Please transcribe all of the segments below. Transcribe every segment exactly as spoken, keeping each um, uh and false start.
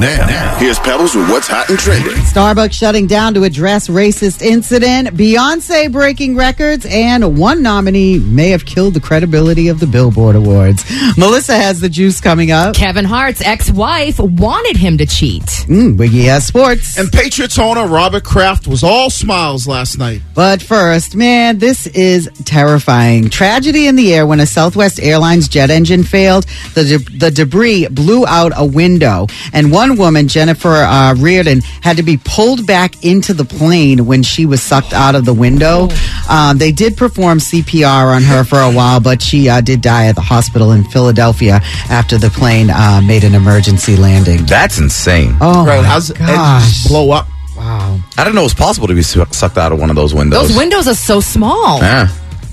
Now, now, here's Pebbles with what's hot and trending. Starbucks shutting down to address racist incident, Beyonce breaking records, and one nominee may have killed the credibility of the Billboard Awards. Melissa has the juice coming up. Kevin Hart's ex-wife wanted him to cheat. Mm, Wiggy has sports. And Patriots owner Robert Kraft was all smiles last night. But first, man, this is terrifying. Tragedy in the air when a Southwest Airlines jet engine failed. The, de- the debris blew out a window, and one woman, Jennifer uh, Reardon, had to be pulled back into the plane when she was sucked out of the window. Um, they did perform C P R on her for a while, but she uh, did die at the hospital in Philadelphia after the plane uh, made an emergency landing. That's insane. Oh, Right, my how's it gosh. just blow up? Wow. I didn't know it was possible to be su- sucked out of one of those windows. Those windows are so small. Yeah.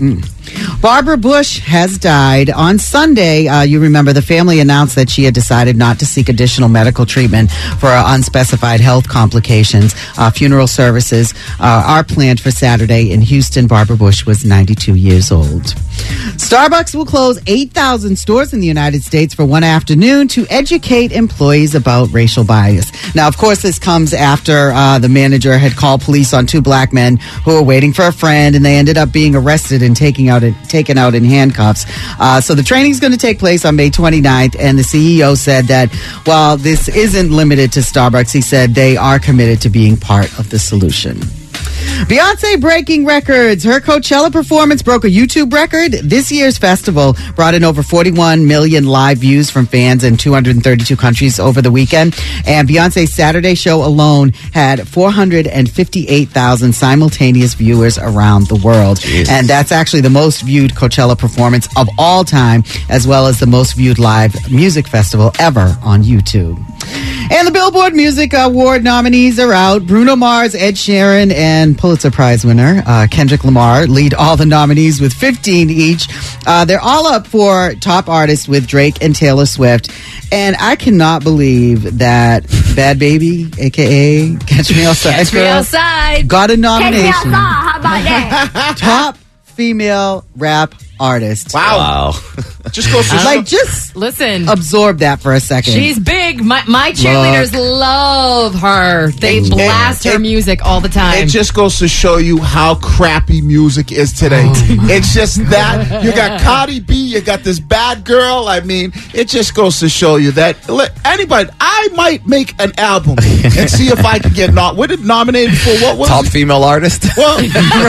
Barbara Bush has died. On Sunday, uh, you remember the family announced that she had decided not to seek additional medical treatment for uh, unspecified health complications. Uh, funeral services uh, are planned for Saturday in Houston. Barbara Bush was ninety-two years old. Starbucks will close eight thousand stores in the United States for one afternoon to educate employees about racial bias. Now, of course, this comes after uh, the manager had called police on two black men who were waiting for a friend, and they ended up being arrested and taking out taken out in handcuffs. Uh, so the training is going to take place on May twenty-ninth, and the C E O said that while this isn't limited to Starbucks, he said they are committed to being part of the solution. Beyonce breaking records. Her Coachella performance broke a YouTube record. This year's festival brought in over forty-one million live views from fans in two hundred thirty-two countries over the weekend. And Beyonce's Saturday show alone had four hundred fifty-eight thousand simultaneous viewers around the world. Jeez. And that's actually the most viewed Coachella performance of all time, as well as the most viewed live music festival ever on YouTube. And the Billboard Music Award nominees are out. Bruno Mars, Ed Sheeran, and Pulitzer Prize winner uh, Kendrick Lamar lead all the nominees with fifteen each. Uh, they're all up for top artist with Drake and Taylor Swift. And I cannot believe that Bad Baby, a k a. Catch Me Outside, Catch Me Outside, got a nomination. Catch Me Outside, how about that? Top female rap artist. Wow. Wow. Just goes to Like, just Listen, absorb that for a second. she's big. My, my cheerleaders love her. They It- blast it- her music all the time. It just goes to show you how crappy music is today. It's just that. You got Cardi B, you got this bad girl. I mean, it just goes to show you that li- anybody, I might make an album and see if I can get not. What did nominated for? What was Top it? female artist. Well,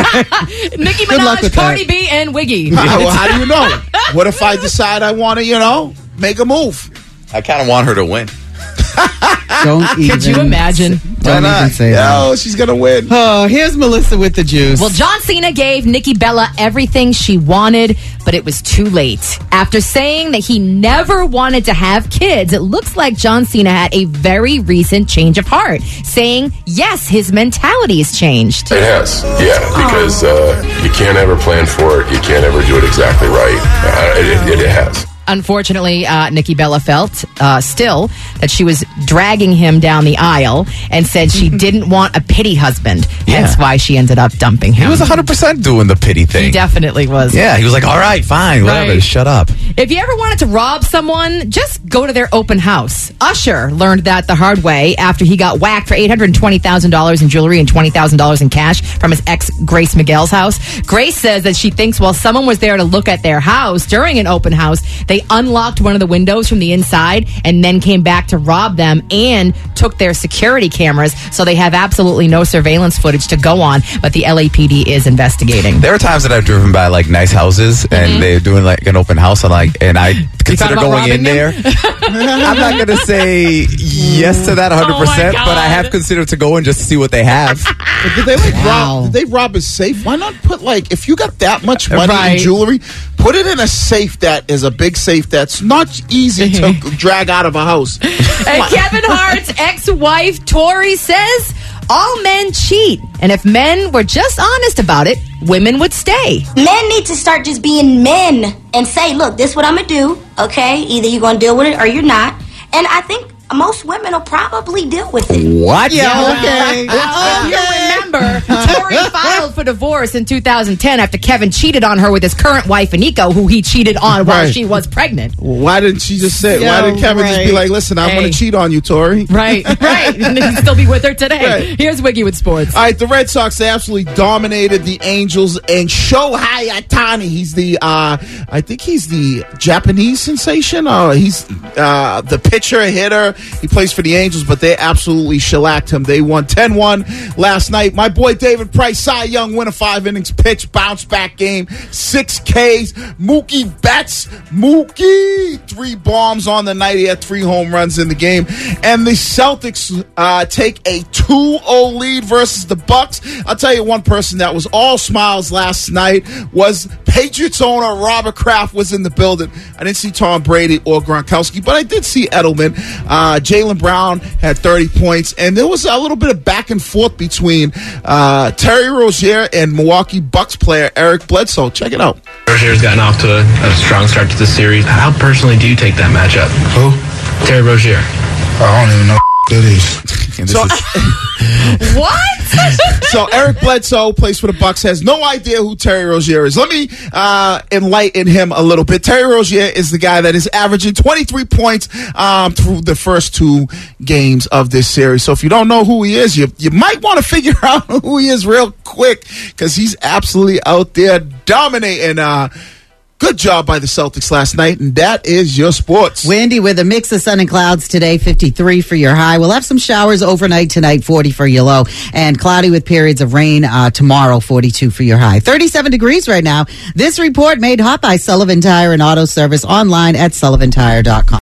Nicki Good luck Minaj, with Cardi that. B, and Wiggy. how, how do you know? What if I decide I want to, you know, make a move? I kind of want her to win. Don't even. Could you imagine? Don't even say that. Oh, she's gonna win. Oh, here's Melissa with the juice. Well, John Cena gave Nikki Bella everything she wanted, but it was too late. After saying that he never wanted to have kids, it looks like John Cena had a very recent change of heart, saying, yes, his mentality has changed. It has, yeah, because uh, you can't ever plan for it. You can't ever do it exactly right. Uh, it, it, it has. Unfortunately, uh, Nikki Bella felt uh, still that she was dragging him down the aisle and said she didn't want a pity husband. Yeah. Hence why she ended up dumping him. He was one hundred percent doing the pity thing. He definitely was. Yeah, he was like, all right, fine, whatever, Right. shut up. If you ever wanted to rob someone, just go to their open house. Usher learned that the hard way after he got whacked for eight hundred twenty thousand dollars in jewelry and twenty thousand dollars in cash from his ex, Grace Miguel's house. Grace says that she thinks while someone was there to look at their house during an open house, they unlocked one of the windows from the inside and then came back to rob them and took their security cameras, so they have absolutely no surveillance footage to go on, but the L A P D is investigating. There are times that I've driven by like nice houses and they're doing like an open house and like, and I consider about going in robbing there. I'm not going to say yes to that one hundred percent, Oh my but I have God. considered to go and just see what they have. But did they like Wow. rob? Did they rob his safe? Why not put like if you got that much money Right. in jewelry, put it in a safe that is a big safe that's not easy to drag out of a house. And Kevin Hart's ex-wife, Tori, says all men cheat. And if men were just honest about it, women would stay. Men need to start just being men and say, look, this is what I'm going to do, okay? Either you're going to deal with it or you're not. And I think most women will probably deal with it. What? Yeah, okay. If you remember, Tori filed for divorce in two thousand ten after Kevin cheated on her with his current wife, Aniko, who he cheated on while Right. she was pregnant. Why didn't she just say? Yeah, why didn't Kevin just be right. like, "Listen, I'm Hey. going to cheat on you, Tori"? Right, right. And he'd still be with her today. Right. Here's Wiggy with sports. All right, the Red Sox, they absolutely dominated the Angels, and Shohei Ohtani, he's the, uh, I think he's the Japanese sensation. Uh, he's uh, the pitcher, hitter. He plays for the Angels, but they absolutely shellacked him. They won ten one last night. My boy David Price, Cy Young, win a five innings pitch, bounce back game, six Ks. Mookie Betts, Mookie, three bombs on the night. He had three home runs in the game. And the Celtics uh, take a two oh lead versus the Bucks. I'll tell you one person that was all smiles last night was Patriots owner Robert Kraft was in the building. I didn't see Tom Brady or Gronkowski, but I did see Edelman. Uh, Jaylen Brown had thirty points, and there was a little bit of back and forth between uh, Terry Rozier and Milwaukee Bucks player Eric Bledsoe. Check it out. Rozier's gotten off to a, a strong start to the series. How personally do you take that matchup? Who? Terry Rozier. I don't even know who that is. So, What? so Eric Bledsoe plays for the Bucks, has no idea who Terry Rozier is. Let me uh, enlighten him a little bit. Terry Rozier is the guy that is averaging twenty-three points um, through the first two games of this series. So if you don't know who he is, you you might want to figure out who he is real quick, because he's absolutely out there dominating. Uh, Good job by the Celtics last night, and that is your sports. Windy with a mix of sun and clouds today, fifty-three for your high. We'll have some showers overnight tonight, forty for your low. And cloudy with periods of rain uh, tomorrow, forty-two for your high. thirty-seven degrees right now. This report made hot by Sullivan Tire and Auto Service online at sullivan tire dot com.